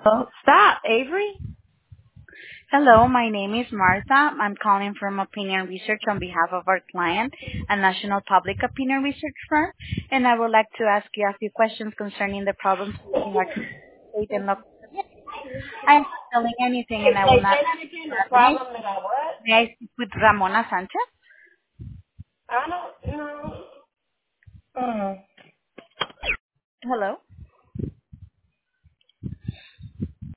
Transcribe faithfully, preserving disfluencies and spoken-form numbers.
Oh, stop, Avery. Hello, my name is Martha. I'm calling from Opinion Research on behalf of our client, a national public opinion research firm, and I would like to ask you a few questions concerning the problems facing our state and local. I'm not telling anything, and I will Wait, not say that again. The ask. problem that I what? May I speak with Ramona Sanchez? I don't know. Mm. Hello.